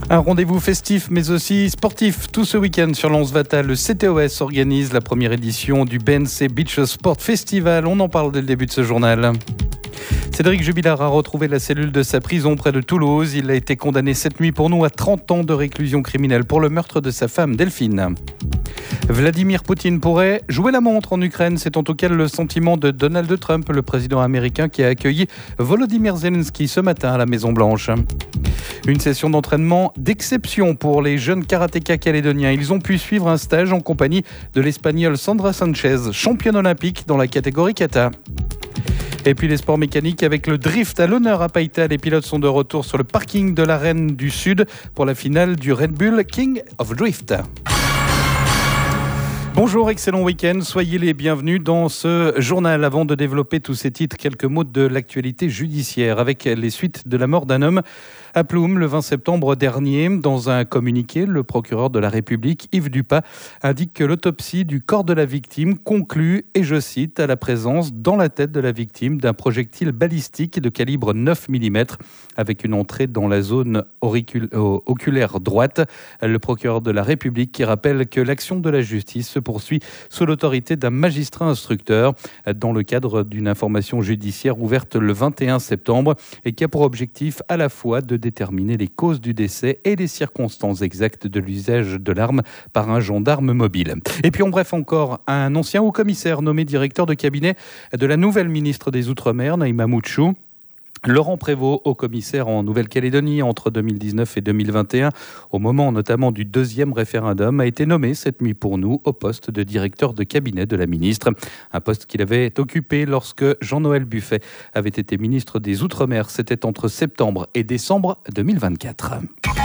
Un rendez-vous festif mais aussi sportif tout ce week-end sur Lens-Vata. Le CTOS organise la première édition du BNC Beach Sport Festival. On en parle dès le début de ce journal. Cédric Jubilard a retrouvé la cellule de sa prison près de Toulouse. Il a été condamné cette nuit pour nous à 30 ans de réclusion criminelle pour le meurtre de sa femme Delphine. Vladimir Poutine pourrait jouer la montre en Ukraine. C'est en tout cas le sentiment de Donald Trump, le président américain qui a accueilli Volodymyr Zelensky ce matin à la Maison-Blanche. Une session d'entraînement d'exception pour les jeunes karatékas calédoniens. Ils ont pu suivre un stage en compagnie de l'Espagnole Sandra Sanchez, championne olympique dans la catégorie kata. Et puis les sports mécaniques avec le drift à l'honneur à Païta. Les pilotes sont de retour sur le parking de l'Arène du Sud pour la finale du Red Bull King of Drift. Bonjour, excellent week-end. Soyez les bienvenus dans ce journal. Avant de développer tous ces titres, quelques mots de l'actualité judiciaire avec les suites de la mort d'un homme à Ploum le 20 septembre dernier. Dans un communiqué, le procureur de la République, Yves Dupas, indique que l'autopsie du corps de la victime conclut, et je cite, à la présence dans la tête de la victime d'un projectile balistique de calibre 9 mm avec une entrée dans la zone oculaire droite. Le procureur de la République qui rappelle que l'action de la justice se poursuit sous l'autorité d'un magistrat instructeur dans le cadre d'une information judiciaire ouverte le 21 septembre et qui a pour objectif à la fois de déterminer les causes du décès et les circonstances exactes de l'usage de l'arme par un gendarme mobile. Et puis en bref encore, un ancien haut-commissaire nommé directeur de cabinet de la nouvelle ministre des Outre-mer, Naïma Mouchou. Laurent Prévost, haut-commissaire en Nouvelle-Calédonie entre 2019 et 2021, au moment notamment du deuxième référendum, a été nommé cette nuit pour nous au poste de directeur de cabinet de la ministre. Un poste qu'il avait occupé lorsque Jean-Noël Buffet avait été ministre des Outre-mer. C'était entre septembre et décembre 2024.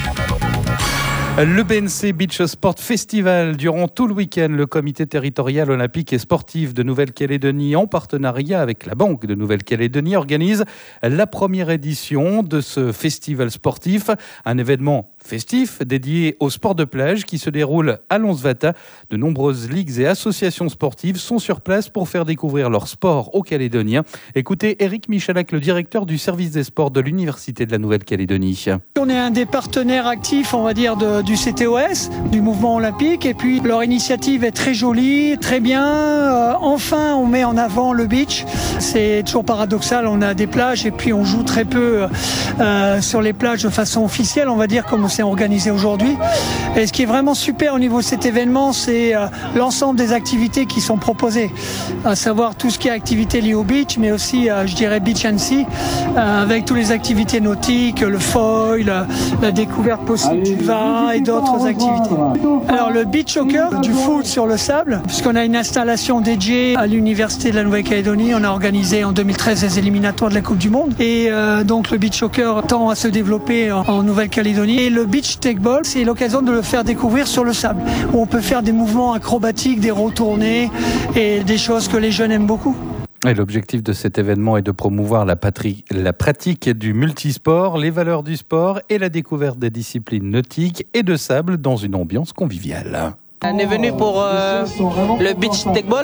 Le BNC Beach Sport Festival. Durant tout le week-end, le comité territorial olympique et sportif de Nouvelle-Calédonie, en partenariat avec la Banque de Nouvelle-Calédonie, organise la première édition de ce festival sportif. Un événement festif dédié au sport de plage qui se déroule à Lens-Vata. De nombreuses ligues et associations sportives sont sur place pour faire découvrir leur sport aux Calédoniens. Écoutez Éric Michalak, le directeur du service des sports de l'Université de la Nouvelle-Calédonie. On est un des partenaires actifs, on va dire, du CTOS, du mouvement olympique, et puis leur initiative est très jolie, très bien. Enfin, on met en avant le beach. C'est toujours paradoxal, on a des plages et puis on joue très peu sur les plages de façon officielle, on va dire, comme c'est organisé aujourd'hui. Et ce qui est vraiment super au niveau de cet événement, c'est l'ensemble des activités qui sont proposées, à savoir tout ce qui est activités liées au beach, mais aussi, je dirais, beach and sea, avec toutes les activités nautiques, le foil, la découverte possible du vin et d'autres activités. Alors le beach soccer, du foot sur le sable, puisqu'on a une installation dédiée à l'Université de la Nouvelle-Calédonie. On a organisé en 2013 les éliminatoires de la Coupe du Monde. Et donc le beach soccer tend à se développer en Nouvelle-Calédonie. Et le beach takeball, c'est l'occasion de le faire découvrir sur le sable, où on peut faire des mouvements acrobatiques, des retournées et des choses que les jeunes aiment beaucoup. Et l'objectif de cet événement est de promouvoir la pratique du multisport, les valeurs du sport et la découverte des disciplines nautiques et de sable dans une ambiance conviviale. On est venu pour le beach takeball.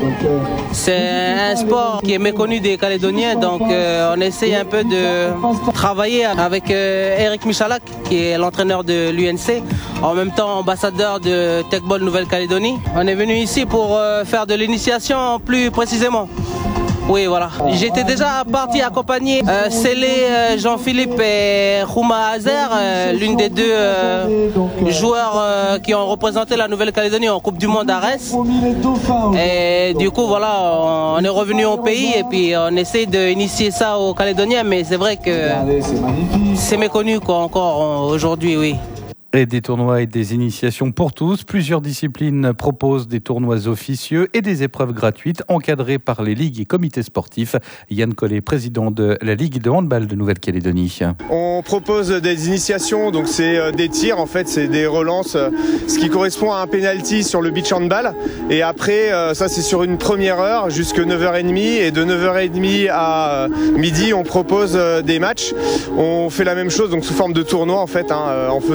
C'est un sport qui est méconnu des Calédoniens, donc on essaye un peu de travailler avec Éric Michalak, qui est l'entraîneur de l'UNC, en même temps ambassadeur de Takeball Nouvelle-Calédonie. On est venu ici pour faire de l'initiation plus précisément. Oui, voilà. J'étais déjà parti accompagner Célé, Jean-Philippe et Rouma Azer, l'une des deux joueurs qui ont représenté la Nouvelle-Calédonie en Coupe du Monde à Retz. Et du coup, voilà, on est revenu au pays et puis on essaie d'initier ça aux Calédoniens, mais c'est vrai que c'est méconnu encore aujourd'hui, oui. Et des tournois et des initiations pour tous. Plusieurs disciplines proposent des tournois officieux et des épreuves gratuites encadrées par les ligues et comités sportifs. Yann Collet, président de la Ligue de handball de Nouvelle-Calédonie. On propose des initiations, donc c'est des tirs, en fait c'est des relances, ce qui correspond à un penalty sur le beach handball. Et après, ça c'est sur une première heure jusqu'à 9h30, et de 9h30 à midi on propose des matchs. On fait la même chose donc sous forme de tournoi en fait, en faisant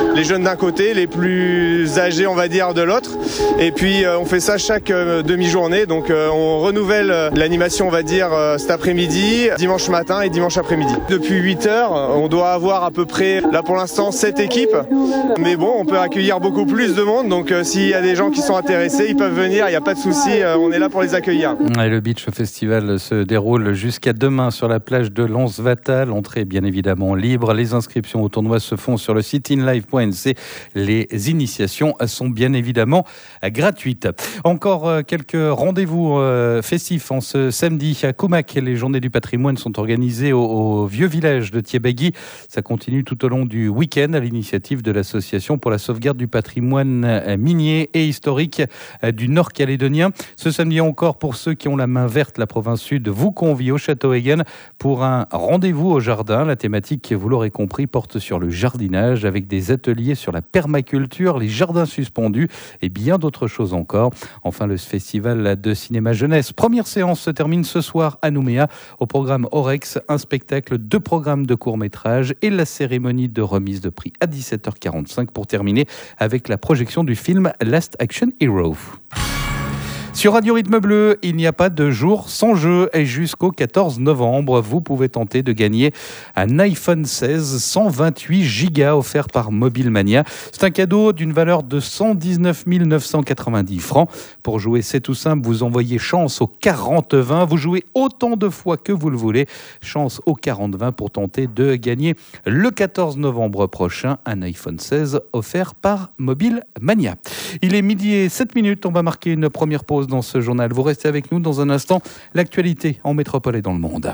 les jeunes d'un côté, les plus âgés on va dire de l'autre. Et puis on fait ça chaque demi-journée, donc on renouvelle l'animation on va dire cet après-midi, dimanche matin et dimanche après-midi. Depuis 8h, on doit avoir à peu près, là pour l'instant, 7 équipes. Mais bon, on peut accueillir beaucoup plus de monde, donc s'il y a des gens qui sont intéressés, ils peuvent venir, il n'y a pas de souci, on est là pour les accueillir. Et le Beach Festival se déroule jusqu'à demain sur la plage de Lens-Vatal. L'entrée est bien évidemment libre. Les inscriptions au tournoi se font sur le site inlive.nc. Les initiations sont bien évidemment gratuites. Encore quelques rendez-vous festifs en ce samedi à Coumac. Les journées du patrimoine sont organisées au vieux village de Thiébagui. Ça continue tout au long du week-end à l'initiative de l'Association pour la sauvegarde du patrimoine minier et historique du Nord calédonien. Ce samedi encore, pour ceux qui ont la main verte, la province sud vous convie au Château Hagen pour un rendez-vous au jardin. La thématique, vous l'aurez compris, porte sur le jardinage avec des ateliers sur la permaculture, les jardins suspendus et bien d'autres choses encore. Enfin, le festival de cinéma jeunesse. Première séance se termine ce soir à Nouméa. Au programme Orex, un spectacle, 2 programmes de court-métrage et la cérémonie de remise de prix à 17h45 pour terminer avec la projection du film Last Action Hero. Sur Radio Rythme Bleu, il n'y a pas de jour sans jeu et jusqu'au 14 novembre, vous pouvez tenter de gagner un iPhone 16 128 Go offert par Mobile Mania. C'est un cadeau d'une valeur de 119 990 francs. Pour jouer, c'est tout simple, vous envoyez chance au 40-20. Vous jouez autant de fois que vous le voulez. Chance au 40-20 pour tenter de gagner le 14 novembre prochain un iPhone 16 offert par Mobile Mania. Il est 12h07, on va marquer une première pause dans ce journal. Vous restez avec nous dans un instant. L'actualité en métropole et dans le monde.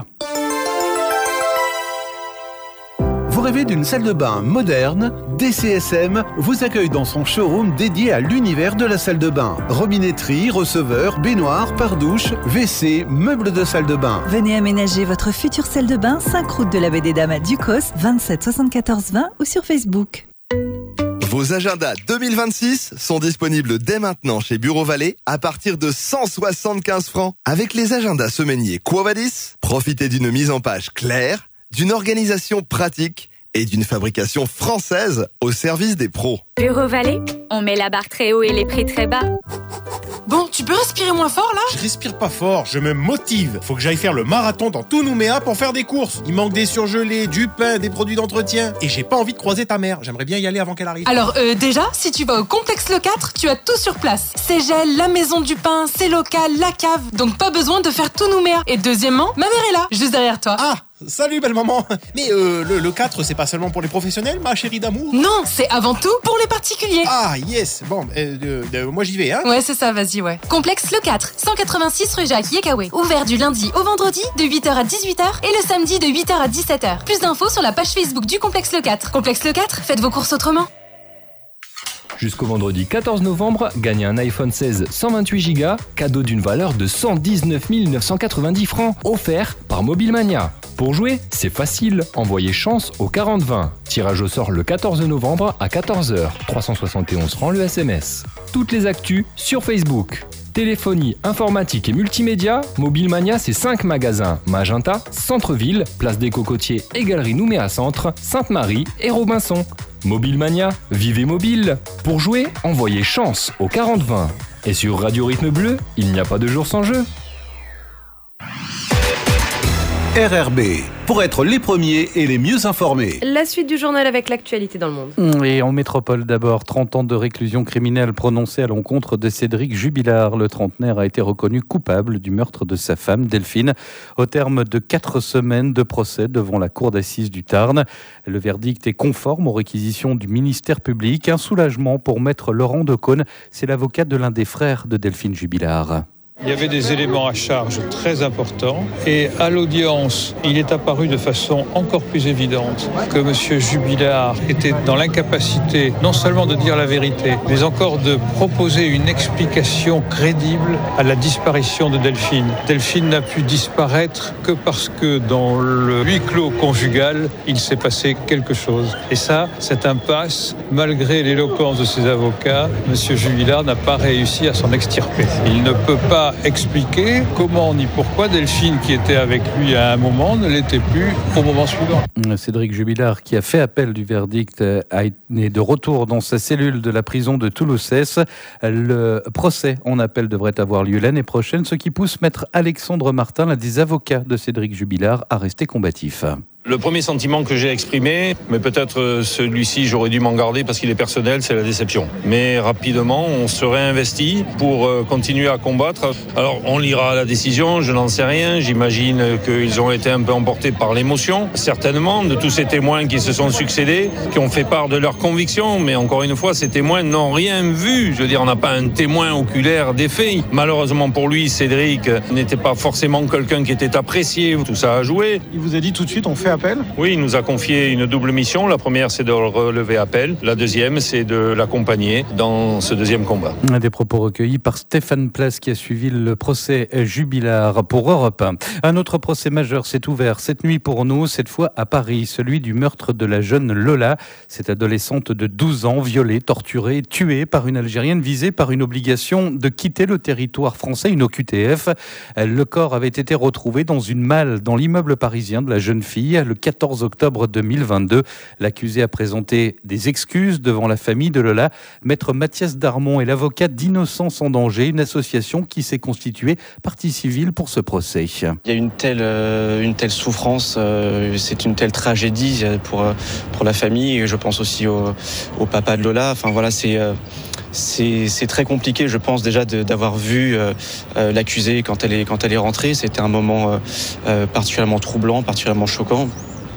Vous rêvez d'une salle de bain moderne? DCSM vous accueille dans son showroom dédié à l'univers de la salle de bain. Robinetterie, receveur, baignoire, pare-douche, WC, meubles de salle de bain. Venez aménager votre future salle de bain, 5 route de la Baie des Dames à Ducos, 27 74 20 ou sur Facebook. Vos agendas 2026 sont disponibles dès maintenant chez Bureau Vallée à partir de 175 francs. Avec les agendas semainiers Quo Vadis, profitez d'une mise en page claire, d'une organisation pratique et d'une fabrication française au service des pros. Bureau Vallée, on met la barre très haut et les prix très bas. Bon, tu peux respirer moins fort là ? Je respire pas fort, je me motive. Faut que j'aille faire le marathon dans tout Nouméa pour faire des courses. Il manque des surgelés, du pain, des produits d'entretien. Et j'ai pas envie de croiser ta mère. J'aimerais bien y aller avant qu'elle arrive. Alors déjà, si tu vas au complexe Le 4, tu as tout sur place. C'est gel, la maison du pain, c'est local, la cave. Donc pas besoin de faire tout Nouméa. Et deuxièmement, ma mère est là, juste derrière toi. Ah, salut belle maman. Mais le 4, c'est pas seulement pour les professionnels, ma chérie d'amour ? Non, c'est avant tout pour les particuliers. Ah yes, bon, moi j'y vais hein. Ouais, c'est ça, vas-y, ouais. Complexe Le 4, 186 rue Jacques Yekawé. Ouvert du lundi au vendredi de 8h à 18h et le samedi de 8h à 17h. Plus d'infos sur la page Facebook du Complexe Le 4. Complexe Le 4, faites vos courses autrement. Jusqu'au vendredi 14 novembre, gagnez un iPhone 16 128 Go, cadeau d'une valeur de 119 990 francs, offert par Mobile Mania. Pour jouer, c'est facile, envoyez chance au 40-20. Tirage au sort le 14 novembre à 14h, 371 francs le SMS. Toutes les actus sur Facebook. Téléphonie, informatique et multimédia, Mobile Mania, c'est 5 magasins. Magenta, Centre-Ville, Place des Cocotiers et Galerie Nouméa Centre, Sainte-Marie et Robinson. Mobile Mania, vivez mobile. Pour jouer, envoyez chance au 40-20. Et sur Radio Rythme Bleu, il n'y a pas de jour sans jeu. RRB, pour être les premiers et les mieux informés. La suite du journal avec l'actualité dans le monde. Et en métropole d'abord, 30 ans de réclusion criminelle prononcée à l'encontre de Cédric Jubilard. Le trentenaire a été reconnu coupable du meurtre de sa femme, Delphine, au terme de 4 semaines de procès devant la cour d'assises du Tarn. Le verdict est conforme aux réquisitions du ministère public. Un soulagement pour maître Laurent Decaune, c'est l'avocat de l'un des frères de Delphine Jubilard. Il y avait des éléments à charge très importants et à l'audience, il est apparu de façon encore plus évidente que M. Jubilard était dans l'incapacité non seulement de dire la vérité, mais encore de proposer une explication crédible à la disparition de Delphine. Delphine n'a pu disparaître que parce que dans le huis clos conjugal, il s'est passé quelque chose. Et ça, cette impasse, malgré l'éloquence de ses avocats, M. Jubilard n'a pas réussi à s'en extirper. Il ne peut pas pas expliqué comment ni pourquoi Delphine, qui était avec lui à un moment, ne l'était plus au moment suivant. Cédric Jubilard, qui a fait appel du verdict, est de retour dans sa cellule de la prison de Toulouse-Cesse. Le procès en appel devrait avoir lieu l'année prochaine, ce qui pousse maître Alexandre Martin, l'un des avocats de Cédric Jubilard, à rester combatif. Le premier sentiment que j'ai exprimé, mais peut-être celui-ci j'aurais dû m'en garder parce qu'il est personnel, c'est la déception. Mais rapidement, on se réinvestit pour continuer à combattre. Alors on lira la décision, je n'en sais rien, j'imagine qu'ils ont été un peu emportés par l'émotion, certainement, de tous ces témoins qui se sont succédés, qui ont fait part de leurs convictions, mais encore une fois, ces témoins n'ont rien vu. Je veux dire, on n'a pas un témoin oculaire des faits. Malheureusement pour lui, Cédric n'était pas forcément quelqu'un qui était apprécié, tout ça a joué. Il vous a dit tout de suite, on fait appel ? Oui, il nous a confié une double mission. La première, c'est de relever appel. La deuxième, c'est de l'accompagner dans ce deuxième combat. Des propos recueillis par Stéphane Place qui a suivi le procès Jubilard pour Europe 1. Un autre procès majeur s'est ouvert cette nuit pour nous, cette fois à Paris, celui du meurtre de la jeune Lola, cette adolescente de 12 ans, violée, torturée, tuée par une Algérienne visée par une obligation de quitter le territoire français, une OQTF. Le corps avait été retrouvé dans une malle dans l'immeuble parisien de la jeune fille le 14 octobre 2022. L'accusé a présenté des excuses devant la famille de Lola. Maître Mathias Darmon est l'avocat d'Innocence en danger, une association qui s'est constituée partie civile pour ce procès. Il y a une telle souffrance, c'est une telle tragédie pour la famille, et je pense aussi au papa de Lola. Enfin voilà, c'est très compliqué, je pense, déjà d'avoir vu l'accusée quand elle est rentrée. C'était un moment particulièrement troublant, particulièrement choquant.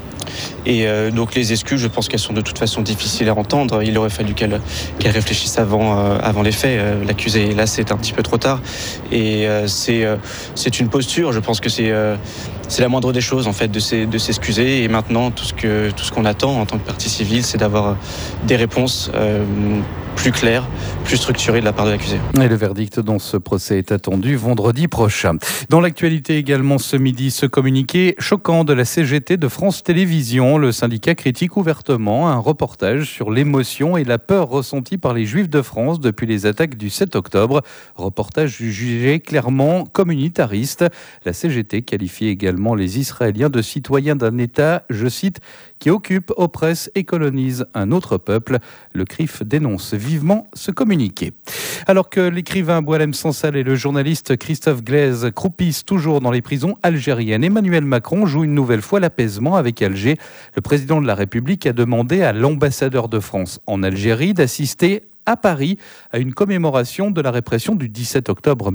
Et donc les excuses, je pense qu'elles sont de toute façon difficiles à entendre. Il aurait fallu qu'elle réfléchisse avant les faits. L'accusée, là, c'est un petit peu trop tard. Et c'est une posture. Je pense que c'est la moindre des choses, en fait, de s'excuser. Et maintenant, tout ce qu'on attend en tant que partie civile, c'est d'avoir des réponses plus claires, plus structurées de la part de l'accusé. Et le verdict dans ce procès est attendu vendredi prochain. Dans l'actualité également ce midi, ce communiqué choquant de la CGT de France Télévisions. Le syndicat critique ouvertement un reportage sur l'émotion et la peur ressentie par les Juifs de France depuis les attaques du 7 octobre. Reportage jugé clairement communitariste. La CGT qualifie également les Israéliens de citoyens d'un État, je cite, qui occupe, oppresse et colonise un autre peuple. Le CRIF dénonce vivement ce communiqué. Alors que l'écrivain Boualem Sansal et le journaliste Christophe Glaise croupissent toujours dans les prisons algériennes, Emmanuel Macron joue une nouvelle fois l'apaisement avec Alger. Le président de la République a demandé à l'ambassadeur de France en Algérie d'assister à Paris à une commémoration de la répression du 17 octobre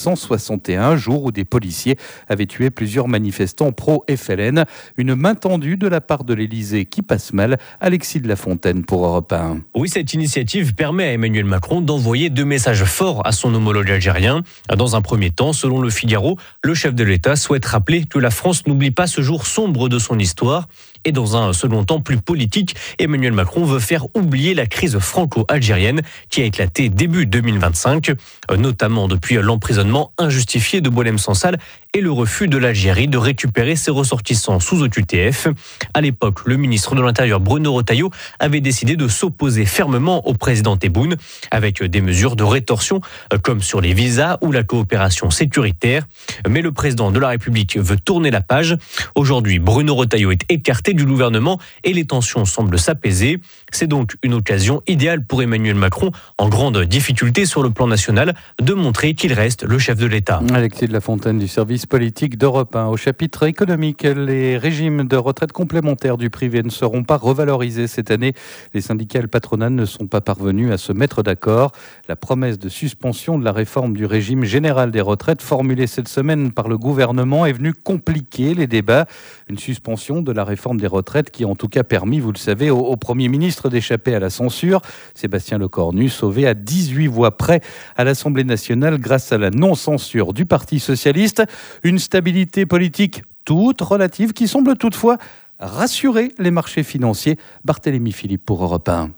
1961, jour où des policiers avaient tué plusieurs manifestants pro-FLN. Une main tendue de la part de l'Élysée qui passe mal. Alexis de la Fontaine pour Europe 1. Oui, cette initiative permet à Emmanuel Macron d'envoyer deux messages forts à son homologue algérien. Dans un premier temps, selon Le Figaro, le chef de l'État souhaite rappeler que la France n'oublie pas ce jour sombre de son histoire. Et dans un second temps plus politique, Emmanuel Macron veut faire oublier la crise franco-algérienne qui a éclaté début 2025, notamment depuis l'emprisonnement injustifié de Boualem Sansal et le refus de l'Algérie de récupérer ses ressortissants sous OQTF. À l'époque, le ministre de l'Intérieur Bruno Retailleau avait décidé de s'opposer fermement au président Tebboune avec des mesures de rétorsion comme sur les visas ou la coopération sécuritaire. Mais le président de la République veut tourner la page. Aujourd'hui, Bruno Retailleau est écarté du gouvernement et les tensions semblent s'apaiser. C'est donc une occasion idéale pour Emmanuel Macron, en grande difficulté sur le plan national, de montrer qu'il reste le chef de l'État. Alexis de la Fontaine du service politique d'Europe 1. Au chapitre économique, les régimes de retraite complémentaires du privé ne seront pas revalorisés cette année. Les syndicats et le patronat ne sont pas parvenus à se mettre d'accord. La promesse de suspension de la réforme du régime général des retraites formulée cette semaine par le gouvernement est venue compliquer les débats. Une suspension de la réforme des retraites qui a en tout cas permis, vous le savez, au Premier ministre d'échapper à la censure. Sébastien Lecornu, sauvé à 18 voix près à l'Assemblée nationale grâce à la non-censure du Parti socialiste. Une stabilité politique toute relative qui semble toutefois rassurer les marchés financiers. Barthélémy Philippe pour Europe 1.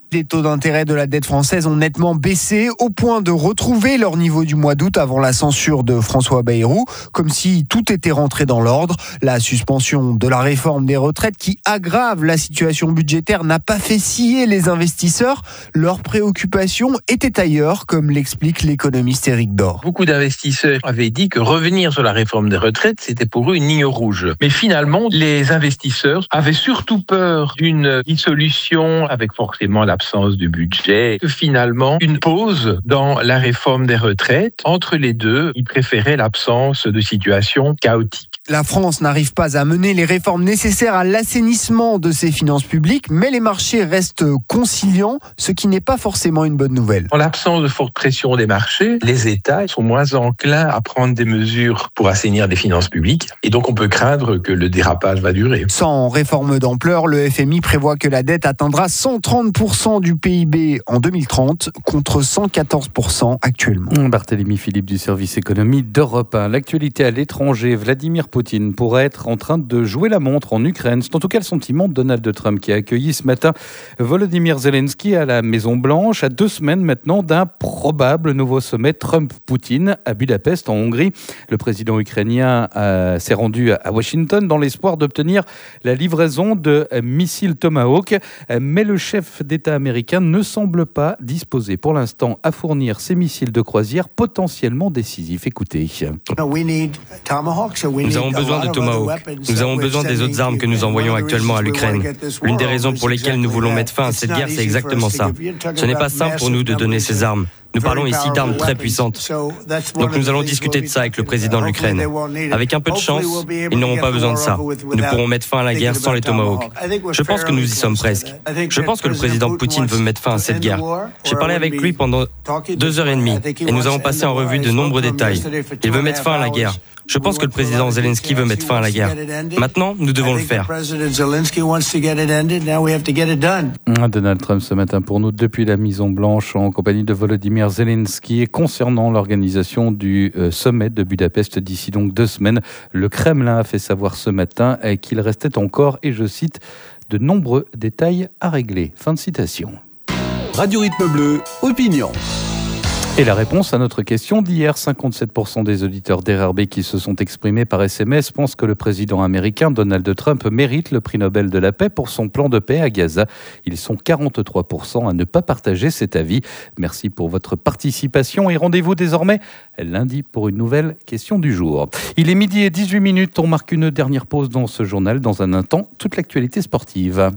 Les taux d'intérêt de la dette française ont nettement baissé au point de retrouver leur niveau du mois d'août avant la censure de François Bayrou, comme si tout était rentré dans l'ordre. La suspension de la réforme des retraites qui aggrave la situation budgétaire n'a pas fait scier les investisseurs. Leurs préoccupations étaient ailleurs, comme l'explique l'économiste Éric Dor. Beaucoup d'investisseurs avaient dit que revenir sur la réforme des retraites, c'était pour eux une ligne rouge. Mais finalement, les investisseurs avaient surtout peur d'une dissolution avec forcément l'absence du budget, que finalement une pause dans la réforme des retraites. Entre les deux, ils préféraient l'absence de situation chaotique. La France n'arrive pas à mener les réformes nécessaires à l'assainissement de ses finances publiques, mais les marchés restent conciliants, ce qui n'est pas forcément une bonne nouvelle. En l'absence de forte pression des marchés, les États sont moins enclins à prendre des mesures pour assainir les finances publiques, et donc on peut craindre que le dérapage va durer. Sans réforme d'ampleur, le FMI prévoit que la dette atteindra 130% du PIB en 2030 contre 114% actuellement. Barthélémy Philippe du service économie d'Europe 1. L'actualité à l'étranger, Vladimir Poutine pourrait être en train de jouer la montre en Ukraine. C'est en tout cas le sentiment de Donald Trump qui a accueilli ce matin Volodymyr Zelensky à la Maison-Blanche, à 2 semaines maintenant d'un probable nouveau sommet Trump-Poutine à Budapest en Hongrie. Le président ukrainien s'est rendu à Washington dans l'espoir d'obtenir la livraison de missiles Tomahawk, mais le chef d'État américain ne semble pas disposé pour l'instant à fournir ces missiles de croisière potentiellement décisifs. Écoutez. Nous avons besoin de Tomahawk. Nous avons besoin des autres armes que nous envoyons actuellement à l'Ukraine. L'une des raisons pour lesquelles nous voulons mettre fin à cette guerre, c'est exactement ça. Ce n'est pas simple pour nous de donner ces armes. Nous parlons ici d'armes très puissantes. Donc nous allons discuter de ça avec le président de l'Ukraine. Avec un peu de chance, ils n'auront pas besoin de ça. Nous pourrons mettre fin à la guerre sans les Tomahawks. Je pense que nous y sommes presque. Je pense que le président Poutine veut mettre fin à cette guerre. J'ai parlé avec lui pendant 2h30 et nous avons passé en revue de nombreux détails. Il veut mettre fin à la guerre. Je pense que le président Zelensky veut mettre fin à la guerre. Maintenant, nous devons le faire. Donald Trump ce matin pour nous depuis la Maison-Blanche en compagnie de Volodymyr Zelensky. Et concernant l'organisation du sommet de Budapest d'ici donc 2 semaines, le Kremlin a fait savoir ce matin qu'il restait encore, et je cite, de nombreux détails à régler. Fin de citation. Radio Rythme Bleu, opinion. Et la réponse à notre question d'hier, 57% des auditeurs d'RRB qui se sont exprimés par SMS pensent que le président américain Donald Trump mérite le prix Nobel de la paix pour son plan de paix à Gaza. Ils sont 43% à ne pas partager cet avis. Merci pour votre participation et rendez-vous désormais lundi pour une nouvelle question du jour. Il est 12h18, on marque une dernière pause dans ce journal. Dans un instant, toute l'actualité sportive.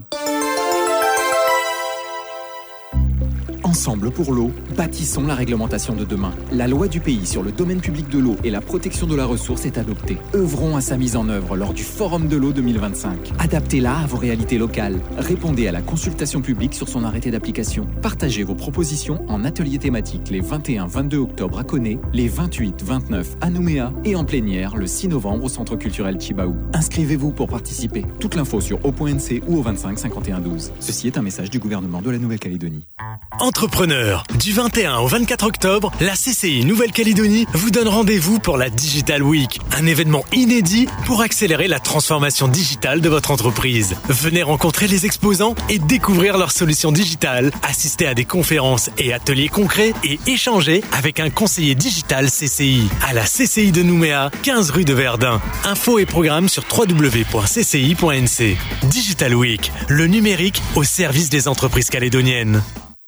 Ensemble pour l'eau, bâtissons la réglementation de demain. La loi du pays sur le domaine public de l'eau et la protection de la ressource est adoptée. Œuvrons à sa mise en œuvre lors du Forum de l'eau 2025. Adaptez-la à vos réalités locales. Répondez à la consultation publique sur son arrêté d'application. Partagez vos propositions en ateliers thématiques les 21-22 octobre à Koné, les 28-29 à Nouméa et en plénière le 6 novembre au Centre culturel Chibaou. Inscrivez-vous pour participer. Toute l'info sur o.nc ou au 25 51 12. Ceci est un message du gouvernement de la Nouvelle-Calédonie. Entrepreneurs, du 21 au 24 octobre, la CCI Nouvelle-Calédonie vous donne rendez-vous pour la Digital Week, un événement inédit pour accélérer la transformation digitale de votre entreprise. Venez rencontrer les exposants et découvrir leurs solutions digitales, assister à des conférences et ateliers concrets et échanger avec un conseiller digital CCI à la CCI de Nouméa, 15 rue de Verdun. Infos et programmes sur www.cci.nc. Digital Week, le numérique au service des entreprises calédoniennes.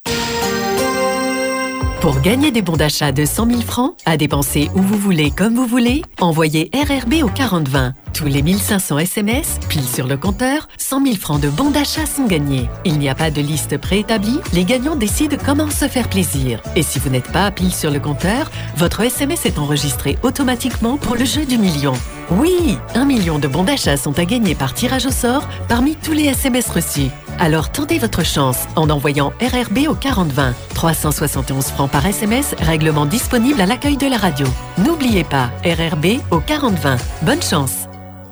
Pour gagner des bons d'achat de 100 000 francs, à dépenser où vous voulez, comme vous voulez, envoyez RRB au 4020. Tous les 1500 SMS, pile sur le compteur, 100 000 francs de bons d'achat sont gagnés. Il n'y a pas de liste préétablie, les gagnants décident comment se faire plaisir. Et si vous n'êtes pas pile sur le compteur, votre SMS est enregistré automatiquement pour le jeu du million. Oui, 1 million de bons d'achat sont à gagner par tirage au sort parmi tous les SMS reçus. Alors tentez votre chance en envoyant RRB au 4020. 371 francs par SMS, règlement disponible à l'accueil de la radio. N'oubliez pas, RRB au 4020. Bonne chance.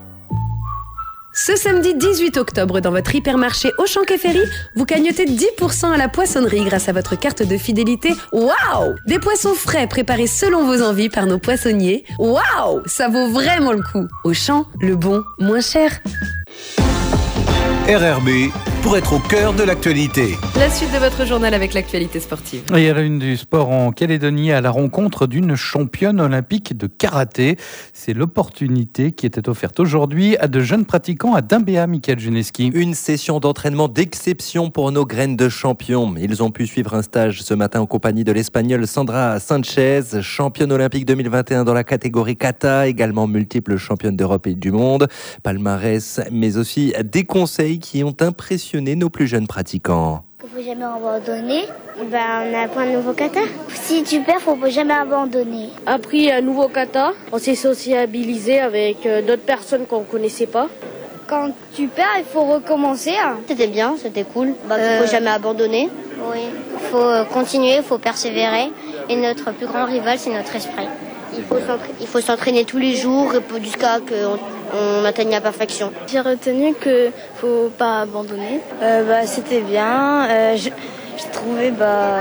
Ce samedi 18 octobre, dans votre hypermarché Auchan Quai Ferry, vous cagnotez 10% à la poissonnerie grâce à votre carte de fidélité. Waouh! Des poissons frais préparés selon vos envies par nos poissonniers. Waouh! Ça vaut vraiment le coup. Auchan, le bon, moins cher. RRB, pour être au cœur de l'actualité. La suite de votre journal avec l'actualité sportive. Et à la une du sport en Calédonie, à la rencontre d'une championne olympique de karaté. C'est l'opportunité qui était offerte aujourd'hui à de jeunes pratiquants à Dimbéa, Michael Juneski. Une session d'entraînement d'exception pour nos graines de champions. Ils ont pu suivre un stage ce matin en compagnie de l'Espagnole Sandra Sanchez, championne olympique 2021 dans la catégorie kata, également multiple championne d'Europe et du monde. Palmarès, mais aussi des conseils qui ont impressionné nos plus jeunes pratiquants. Il ne faut jamais abandonner. On apprend un nouveau kata. Si tu perds, il ne faut jamais abandonner. Appris un nouveau kata. On s'est sociabilisé avec d'autres personnes qu'on ne connaissait pas. Quand tu perds, il faut recommencer. C'était bien, c'était cool. Il ne faut jamais abandonner. Oui, il faut continuer, il faut persévérer. Et notre plus grand rival, c'est notre esprit. Il faut s'entraîner tous les jours jusqu'à ce qu'on atteigne la perfection. J'ai retenu qu'il ne faut pas abandonner. C'était bien. J'ai trouvé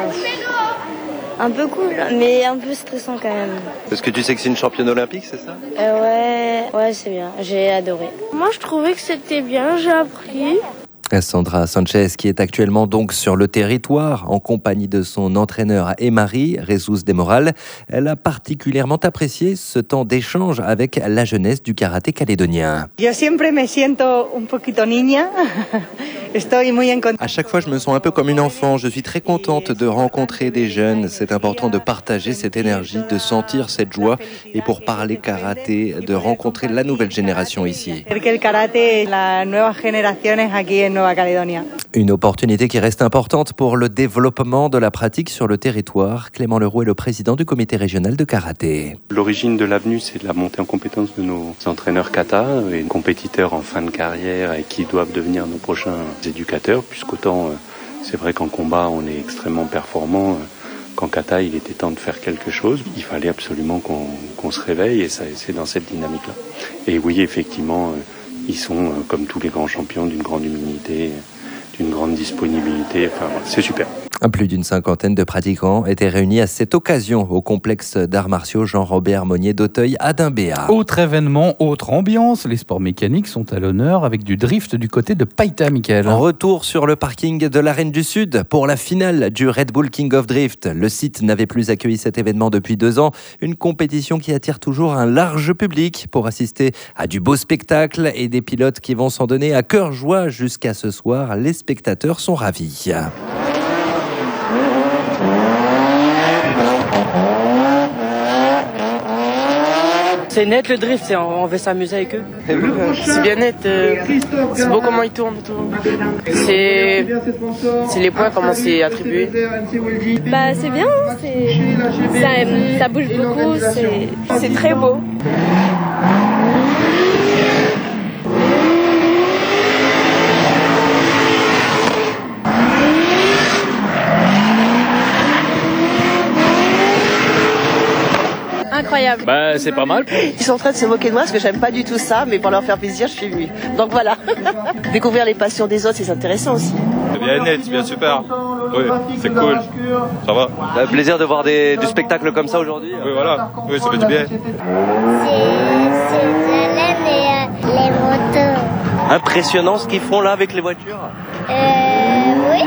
un peu cool, mais un peu stressant quand même. Est-ce que tu sais que c'est une championne olympique, c'est ça ? Ouais, c'est bien. J'ai adoré. Moi, je trouvais que c'était bien. J'ai appris. Sandra Sanchez, qui est actuellement donc sur le territoire en compagnie de son entraîneur Emery, Jesus de Moral. Elle a particulièrement apprécié ce temps d'échange avec la jeunesse du karaté calédonien. Yo siempre me siento un poquito niña. Estoy muy en À chaque fois, je me sens un peu comme une enfant. Je suis très contente de rencontrer des jeunes. C'est important de partager cette énergie, de sentir cette joie et pour parler karaté, de rencontrer la nouvelle génération ici. el karate, las nuevas generaciones aquí en Nueva Caledonia. Une opportunité qui reste importante pour le développement de la pratique sur le territoire. Clément Leroux est le président du comité régional de karaté. L'origine de l'avenue, c'est de la montée en compétence de nos entraîneurs kata et compétiteurs en fin de carrière et qui doivent devenir nos prochains éducateurs, puisqu'autant c'est vrai qu'en combat on est extrêmement performant, qu'en kata il était temps de faire quelque chose. Il fallait absolument qu'on se réveille et c'est dans cette dynamique-là. Et oui, effectivement, ils sont comme tous les grands champions d'une grande humilité, d'une grande disponibilité, enfin c'est super. Plus d'une cinquantaine de pratiquants étaient réunis à cette occasion au complexe d'arts martiaux Jean-Robert Monnier d'Auteuil à Dimbéa. Autre événement, autre ambiance, les sports mécaniques sont à l'honneur avec du drift du côté de Païta, Michael. Retour sur le parking de l'Arène du Sud pour la finale du Red Bull King of Drift. Le site n'avait plus accueilli cet événement depuis 2 ans. Une compétition qui attire toujours un large public pour assister à du beau spectacle et des pilotes qui vont s'en donner à cœur joie jusqu'à ce soir. Les spectateurs sont ravis. C'est net le drift, on veut s'amuser avec eux. C'est bien net, c'est beau comment ils tournent et tout. C'est les points, comment c'est attribué. C'est bien, ça bouge beaucoup, c'est très beau. Incroyable. C'est pas mal. Ils sont en train de se moquer de moi parce que j'aime pas du tout ça, mais pour leur faire plaisir, je suis venue. Donc voilà. Découvrir les passions des autres, c'est intéressant aussi. C'est bien net, c'est bien super. Oui, c'est cool. Ça va. Ça fait plaisir de voir du spectacle comme ça aujourd'hui. Oui, voilà. Oui, ça fait du bien. C'est les motos. Impressionnant ce qu'ils font là avec les voitures. Oui.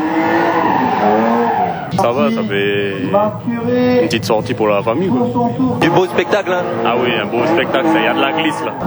Ça va, ça fait une petite sortie pour la famille, quoi. Du beau spectacle, hein. Ah oui, un beau spectacle, il y a de la glisse là.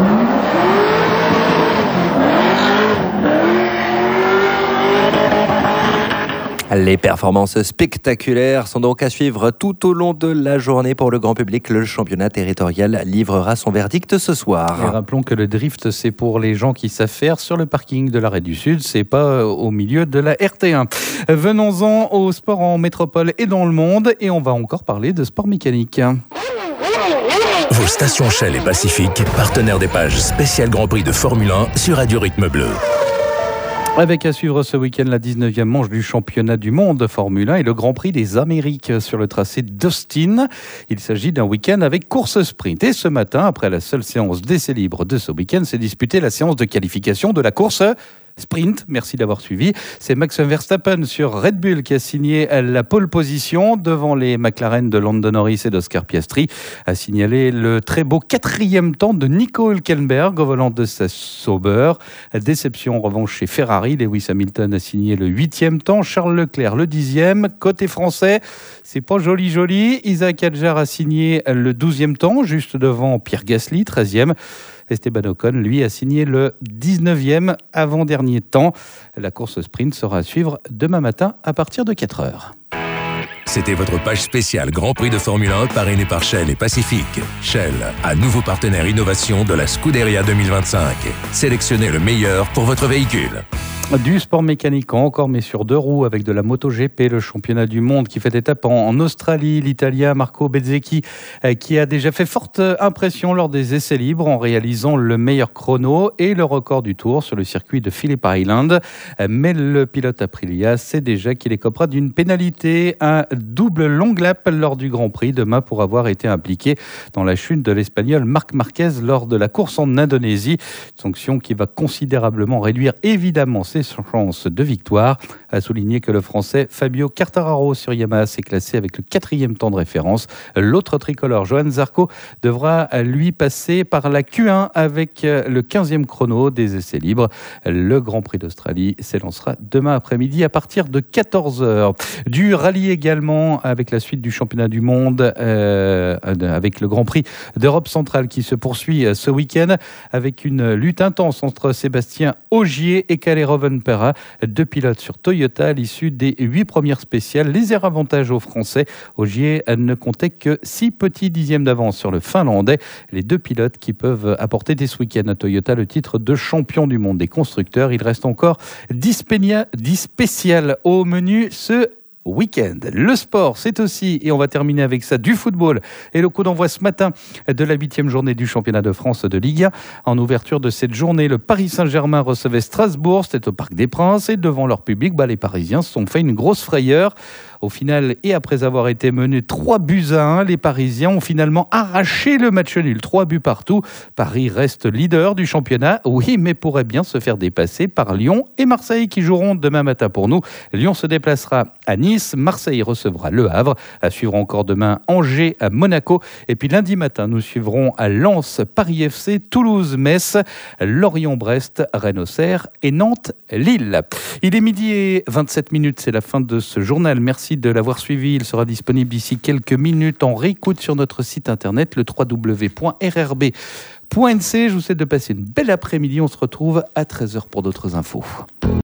Les performances spectaculaires sont donc à suivre tout au long de la journée pour le grand public. Le championnat territorial livrera son verdict ce soir. Et rappelons que le drift, c'est pour les gens qui savent faire sur le parking de l'Arrêt du Sud, c'est pas au milieu de la RT1. Venons-en au sport en métropole et dans le monde, et on va encore parler de sport mécanique. Vos stations Shell et Pacifique, partenaires des pages spéciales Grand Prix de Formule 1 sur Radio Rythme Bleu. Avec à suivre ce week-end la 19e manche du championnat du monde de Formule 1 et le Grand Prix des Amériques sur le tracé d'Austin. Il s'agit d'un week-end avec course sprint. Et ce matin, après la seule séance d'essai libre de ce week-end, s'est disputée la séance de qualification de la course sprint. Merci d'avoir suivi. C'est Max Verstappen sur Red Bull qui a signé la pole position devant les McLaren de Lando Norris et d'Oscar Piastri. A signalé le très beau 4e temps de Nico Hülkenberg au volant de sa Sauber. Déception en revanche chez Ferrari. Lewis Hamilton a signé le 8e temps. Charles Leclerc le 10e. Côté français, c'est pas joli. Isaac Hadjar a signé le 12e temps, juste devant Pierre Gasly, 13e. Esteban Ocon, lui, a signé le 19e avant-dernier temps. La course sprint sera à suivre demain matin à partir de 4h. C'était votre page spéciale Grand Prix de Formule 1 parrainée par Shell et Pacific. Shell, un nouveau partenaire innovation de la Scuderia 2025. Sélectionnez le meilleur pour votre véhicule. Du sport mécanique encore, mais sur 2 roues avec de la MotoGP, le championnat du monde qui fait étape en Australie. L'Italien Marco Bezzecchi qui a déjà fait forte impression lors des essais libres en réalisant le meilleur chrono et le record du tour sur le circuit de Phillip Island. Mais le pilote Aprilia sait déjà qu'il écopera d'une pénalité, un double long lap lors du Grand Prix demain pour avoir été impliqué dans la chute de l'Espagnol Marc Marquez lors de la course en Indonésie. Sanction qui va considérablement réduire évidemment ses chances de victoire. A souligné que le Français Fabio Quartararo sur Yamaha s'est classé avec le 4e temps de référence. L'autre tricolore, Johan Zarco, devra lui passer par la Q1 avec le 15e chrono des essais libres. Le Grand Prix d'Australie s'élancera demain après-midi à partir de 14h. Du rallye également avec la suite du championnat du monde, avec le Grand Prix d'Europe centrale qui se poursuit ce week-end avec une lutte intense entre Sébastien Ogier et Kalle Rovanperä, 2 pilotes sur Toyota à l'issue des 8 premières spéciales. Léger avantage aux Français. Ogier ne comptait que 6 petits dixièmes d'avance sur le Finlandais. Les 2 pilotes qui peuvent apporter dès ce week-end à Toyota le titre de champion du monde des constructeurs. Il reste encore 10 spéciales au menu ce week-end. Le sport, c'est aussi, et on va terminer avec ça, du football. Et le coup d'envoi ce matin de la 8e journée du championnat de France de Ligue 1. En ouverture de cette journée, le Paris Saint-Germain recevait Strasbourg. C'était au Parc des Princes. Et devant leur public, les Parisiens se sont fait une grosse frayeur. Au final, et après avoir été menés 3-1, les Parisiens ont finalement arraché le match nul. 3 buts partout. Paris reste leader du championnat. Oui, mais pourrait bien se faire dépasser par Lyon et Marseille qui joueront demain matin pour nous. Lyon se déplacera à Nice. Marseille recevra Le Havre. À suivre encore demain Angers à Monaco. Et puis lundi matin, nous suivrons à Lens, Paris FC, Toulouse, Metz, Lorient, Brest, Rennes, Auxerre et Nantes, Lille. Il est 12h27. C'est la fin de ce journal. Merci de l'avoir suivi. Il sera disponible d'ici quelques minutes en réécoute sur notre site internet, le www.rrb.nc. Je vous souhaite de passer une belle après-midi. On se retrouve à 13h pour d'autres infos.